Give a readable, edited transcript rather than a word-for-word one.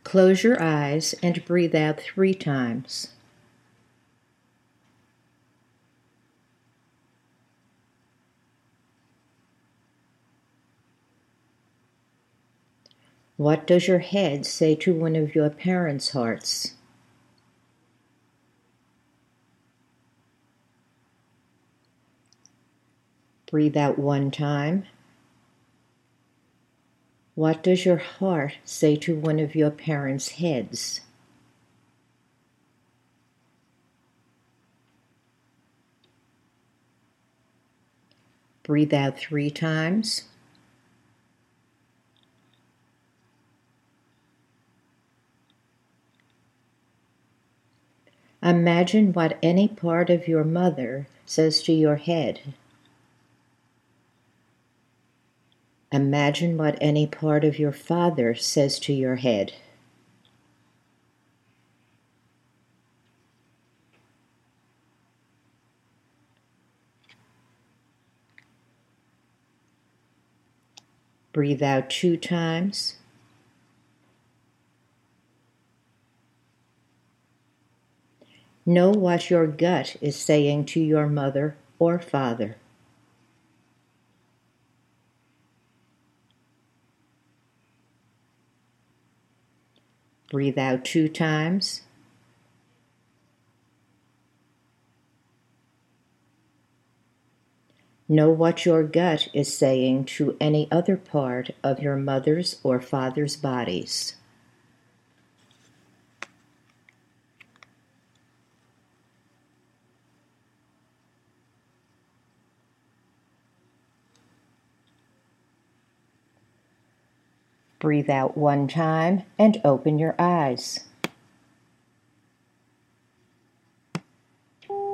Close your eyes and breathe out 3 times. What does your head say to one of your parents' hearts? Breathe out 1 time. What does your heart say to one of your parents' heads? Breathe out 3 times. Imagine what any part of your mother says to your head. Imagine what any part of your father says to your head. Breathe out 2 times. Know what your gut is saying to your mother or father. Breathe out 2 times. Know what your gut is saying to any other part of your mother's or father's bodies. Breathe out 1 time and open your eyes.